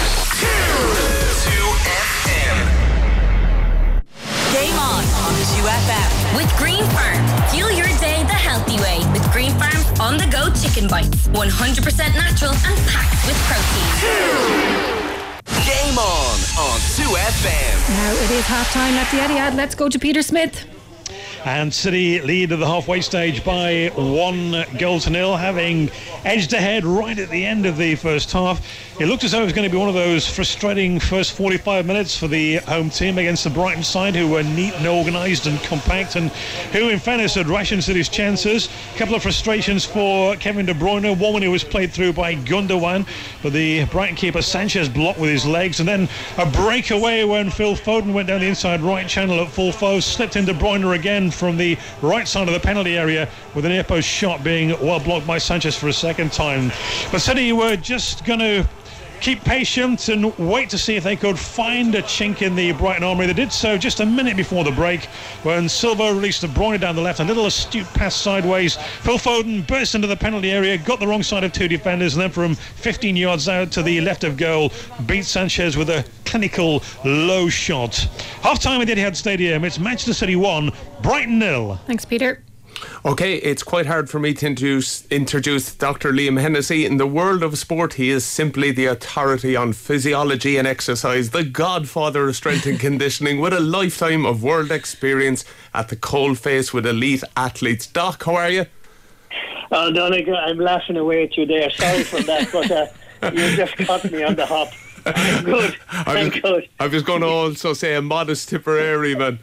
Speaker 1: Game on on two F M with Green Farm. Fuel your day the healthy way with Green Farm on the go chicken bites. one hundred percent natural and packed with protein.
Speaker 9: Game on on two F M.
Speaker 3: Now it is half time at the Etihad. Let's go to Peter Smith.
Speaker 7: And City lead at the halfway stage by one goal to nil, having edged ahead right at the end of the first half. It looked as though it was going to be one of those frustrating first forty-five minutes for the home team against the Brighton side, who were neat and organised and compact, and who, in fairness, had rationed City's chances. A couple of frustrations for Kevin De Bruyne. One when he was played through by Gundogan, but the Brighton keeper Sanchez blocked with his legs, and then a breakaway when Phil Foden went down the inside right channel at full force, slipped in De Bruyne again from the right side of the penalty area, with an near post shot being well blocked by Sanchez for a second time. But City were just going to keep patient and wait to see if they could find a chink in the Brighton armoury. They did so just a minute before the break when Silva released De Bruyne down the left, a little astute pass sideways. Phil Foden burst into the penalty area, got the wrong side of two defenders, and then from fifteen yards out to the left of goal beat Sanchez with a clinical low shot. Half time at the Etihad Stadium. It's Manchester City one, Brighton nil.
Speaker 3: Thanks, Peter.
Speaker 2: Okay, it's quite hard for me to introduce, introduce Doctor Liam Hennessy. In the world of sport, he is simply the authority on physiology and exercise, the godfather of strength and conditioning, with a lifetime of world experience at the coalface with elite athletes. Doc, how are you?
Speaker 12: Oh, Donncha, I'm laughing away at you there. Sorry for that, but uh, you just caught me on the hop. I'm good. I'm
Speaker 2: was,
Speaker 12: good.
Speaker 2: I was going to also say a modest Tipperary man.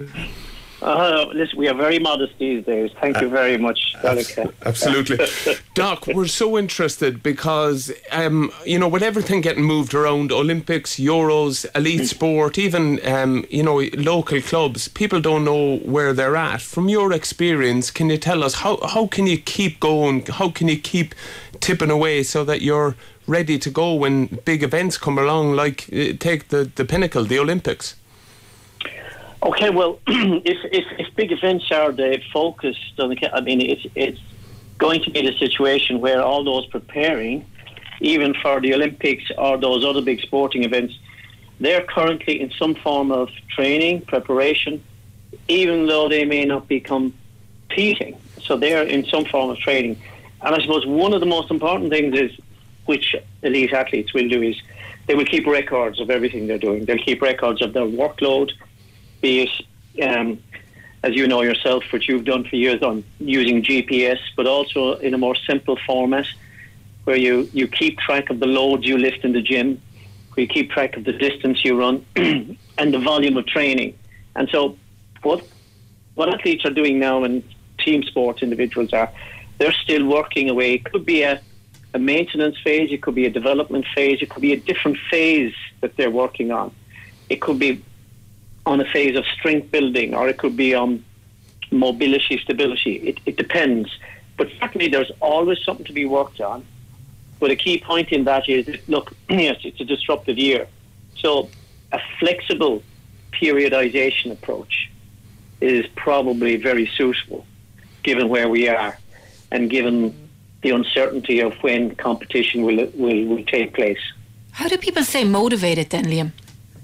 Speaker 12: Uh, listen, we are very modest these days. Thank you very much, Donncha.
Speaker 2: Absolutely. Doc, we're so interested because, um, you know, with everything getting moved around, Olympics, Euros, elite sport, even, um, you know, local clubs, people don't know where they're at. From your experience, can you tell us, how, how can you keep going? How can you keep tipping away so that you're ready to go when big events come along, like uh, take the, the pinnacle, the Olympics?
Speaker 12: Okay, well, if, if if big events are the focus, I mean, it's it's going to be the situation where all those preparing, even for the Olympics or those other big sporting events, they're currently in some form of training, preparation, even though they may not be competing. So they're in some form of training. And I suppose one of the most important things is, which elite athletes will do, is they will keep records of everything they're doing. They'll keep records of their workload, be it, um, as you know yourself, which you've done for years on using G P S, but also in a more simple format where you, you keep track of the loads you lift in the gym, where you keep track of the distance you run and the volume of training. And so what what athletes are doing now, and team sports individuals are, they're still working away. It could be a, a maintenance phase, it could be a development phase, it could be a different phase that they're working on. It could be on a phase of strength building, or it could be on mobility, stability. It, it depends. But certainly there's always something to be worked on. But a key point in that is, look, yes, it's a disruptive year. So a flexible periodization approach is probably very suitable, given where we are and given the uncertainty of when competition will will, will take place.
Speaker 3: How do people stay motivated then, Liam?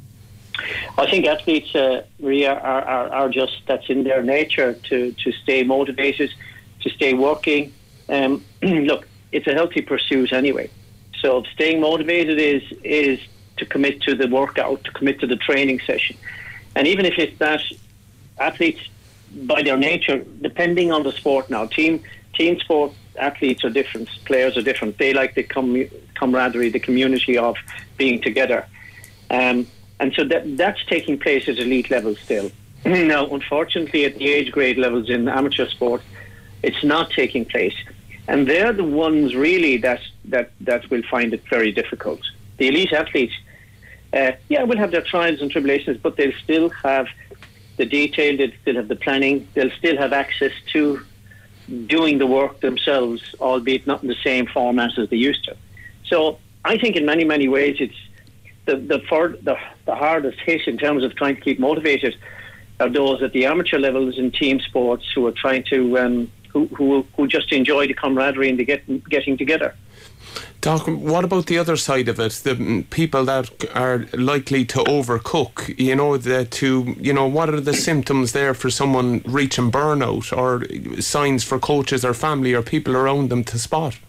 Speaker 12: I think athletes, uh, Maria, are, are, are just, that's in their nature to, to stay motivated, to stay working. Um, look, it's a healthy pursuit anyway. So staying motivated is is to commit to the workout, to commit to the training session. And even if it's that, athletes, by their nature, depending on the sport now, team team sport athletes are different, players are different. They like the com- camaraderie, the community of being together. Um, And so that that's taking place at elite levels still. Now, unfortunately, at the age grade levels in amateur sport, it's not taking place. And they're the ones really that that, that will find it very difficult. The elite athletes, uh, yeah, will have their trials and tribulations, but they'll still have the detail, they'll still have the planning, they'll still have access to doing the work themselves, albeit not in the same format as they used to. So I think in many, many ways it's the the, for, the the hardest hit in terms of trying to keep motivated are those at the amateur levels in team sports who are trying to um, who, who who just enjoy the camaraderie and the get, getting together.
Speaker 2: Doc, what about the other side of it? The people that are likely to overcook, you know, the, to, you know, what are the symptoms there for someone reaching burnout, or signs for coaches or family or people around them to spot?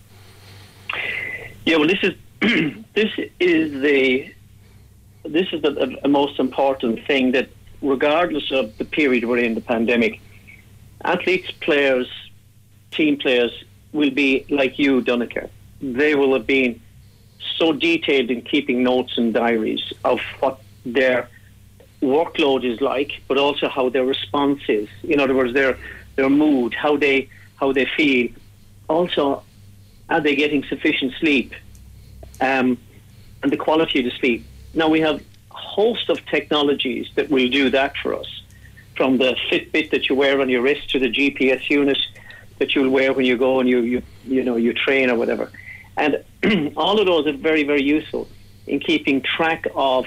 Speaker 12: Yeah, well, this is this is the this is the, the most important thing, that regardless of the period we're in, the pandemic, athletes, players, team players will be like you, Donncha. They will have been so detailed in keeping notes and diaries of what their workload is like, but also how their response is. In other words, their their mood, how they how they feel. Also, are they getting sufficient sleep, um, and the quality of the sleep. Now, we have a host of technologies that will do that for us, from the Fitbit that you wear on your wrist to the G P S unit that you'll wear when you go and you you you know you train or whatever. And all of those are very, very useful in keeping track of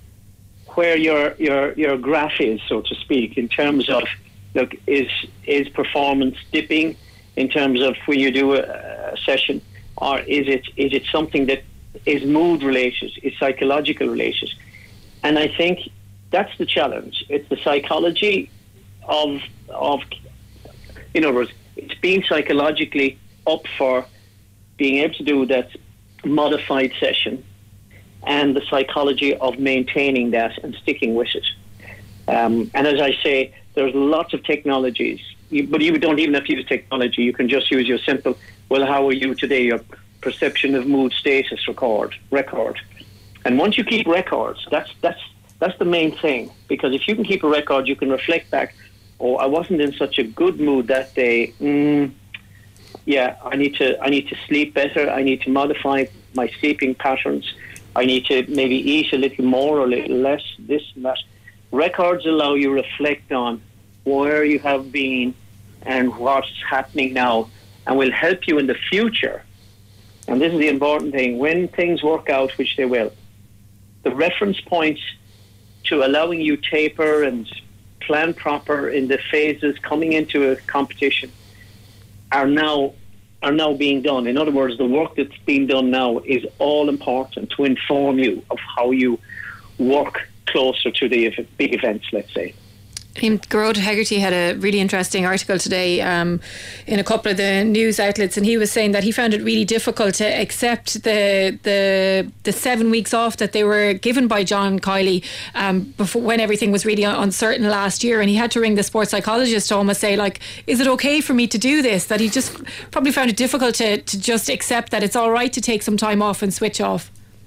Speaker 12: where your your your graph is, so to speak, in terms of, look, is is performance dipping in terms of when you do a, a session, or is it is it something that is mood related, is psychological related? And I think that's the challenge. It's the psychology of of in other words, it's being psychologically up for being able to do that modified session, and the psychology of maintaining that and sticking with it. Um, and as I say, there's lots of technologies, you, but you don't even have to use technology. You can just use your simple, well, how are you today? Your perception of mood status record, record. And once you keep records, that's that's that's the main thing, because if you can keep a record, you can reflect back, oh, I wasn't in such a good mood that day. Mm, yeah, I need to I need to sleep better. I need to modify my sleeping patterns. I need to maybe eat a little more or a little less, this and that. Records allow you to reflect on where you have been and what's happening now, and will help you in the future. And this is the important thing. When things work out, which they will, the reference points to allowing you taper and plan proper in the phases coming into a competition are now are now being done. In other words, the work that's being done now is all important to inform you of how you work closer to the big events, let's say.
Speaker 3: Gearóid Hegarty had a really interesting article today um, in a couple of the news outlets, and he was saying that he found it really difficult to accept the the the seven weeks off that they were given by John Kiely um, before, when everything was really uncertain last year, and he had to ring the sports psychologist to almost say, like, is it okay for me to do this? That he just probably found it difficult to, to just accept that it's all right to take some time off and switch off.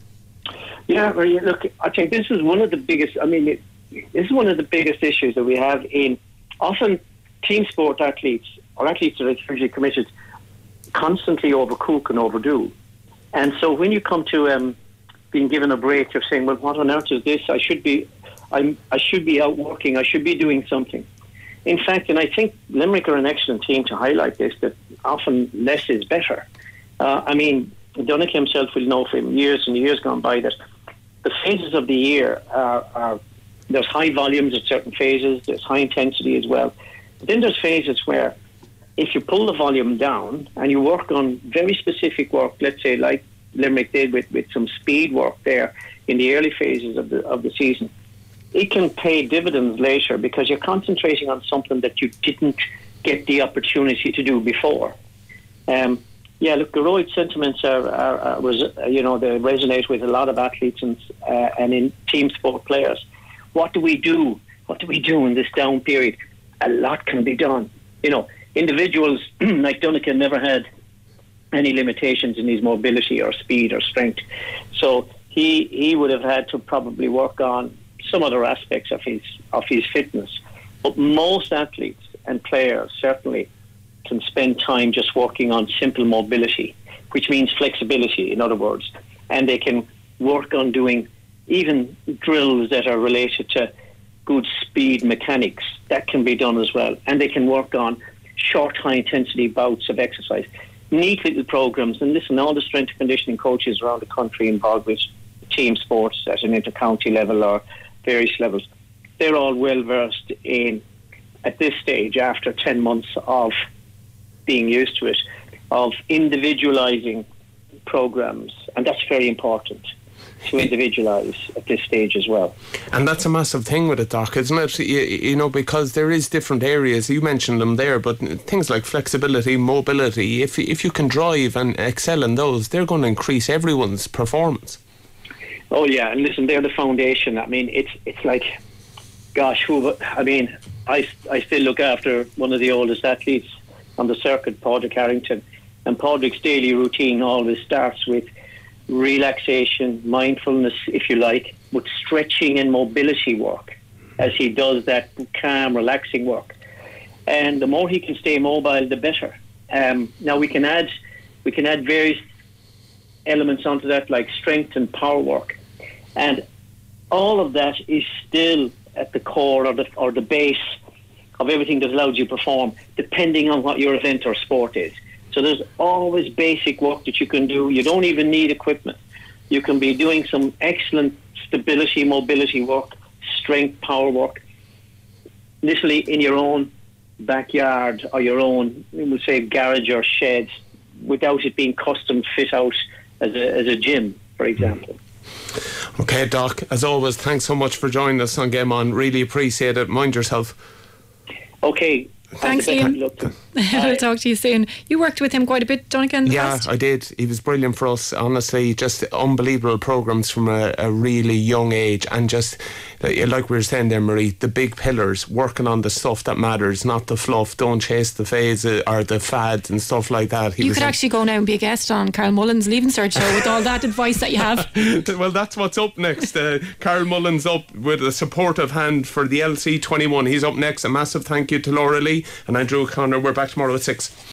Speaker 12: Yeah, well, look, I think this is one of the biggest, I mean, it, this is one of the biggest issues that we have in often team sport athletes, or athletes that are hugely committed, constantly overcook and overdo. And so when you come to um, being given a break, you're saying, well, what on earth is this? I should be I'm, I should be out working. I should be doing something. In fact, and I think Limerick are an excellent team to highlight this, that often less is better. Uh, I mean, Donncha himself will know from years and years gone by that the phases of the year are, are there's high volumes at certain phases, there's high intensity as well. But then there's phases where if you pull the volume down and you work on very specific work, let's say like Limerick did with, with some speed work there in the early phases of the of the season, it can pay dividends later because you're concentrating on something that you didn't get the opportunity to do before. Um, yeah, look, Gearóid's sentiments are, are, are was, you know, they resonate with a lot of athletes and uh, and in team sport players. What do we do? What do we do in this down period? A lot can be done. You know, individuals like Donncha never had any limitations in his mobility or speed or strength. So he he would have had to probably work on some other aspects of his of his fitness. But most athletes and players certainly can spend time just working on simple mobility, which means flexibility, in other words. And they can work on doing even drills that are related to good speed mechanics. That can be done as well. And they can work on short, high-intensity bouts of exercise. Neat little programs. And listen, all the strength and conditioning coaches around the country involved with team sports at an inter-county level or various levels, they're all well versed in, at this stage, after ten months of being used to it, of individualising programs, and that's very important, to individualise at this stage as well.
Speaker 2: And that's a massive thing with it, Doc, isn't it? You, you know, because there is different areas, you mentioned them there, but things like flexibility, mobility, if, if you can drive and excel in those, they're going to increase everyone's performance.
Speaker 12: Oh yeah, and listen, they're the foundation. I mean, it's it's like, gosh, who? I mean, I, I still look after one of the oldest athletes on the circuit, Padraig Harrington, and Padraig's daily routine always starts with relaxation, mindfulness, if you like, with stretching and mobility work as he does that calm, relaxing work. And the more he can stay mobile, the better. Um, now we can add we can add various elements onto that, like strength and power work, and all of that is still at the core or the or the base of everything that allows you to perform, depending on what your event or sport is. So there's always basic work that you can do. You don't even need equipment. You can be doing some excellent stability, mobility work, strength, power work, literally in your own backyard or your own, we would say, garage or sheds, without it being custom fit out as a, as a gym, for example.
Speaker 2: Okay, Doc, as always, thanks so much for joining us on Game On. Really appreciate it. Mind yourself.
Speaker 12: Okay.
Speaker 3: Thanks, Liam. I'll talk to you soon. You worked with him quite a bit, Donica, in the
Speaker 2: yeah,
Speaker 3: past?
Speaker 2: I did. He was brilliant for us, honestly. Just unbelievable programmes from a, a really young age, and just, like we were saying there, Marie, the big pillars, working on the stuff that matters, not the fluff. Don't chase the phase or the fads and stuff like that. He
Speaker 3: you
Speaker 2: was
Speaker 3: could
Speaker 2: a,
Speaker 3: actually go now and be a guest on Carl Mullen's Leaving Cert show with all that advice that you have.
Speaker 2: Well, that's what's up next. Uh, Carl Mullen's up with a supportive hand for the L C twenty-one. He's up next. A massive thank you to Laura Lee and Andrew O'Connor. We're back tomorrow at six.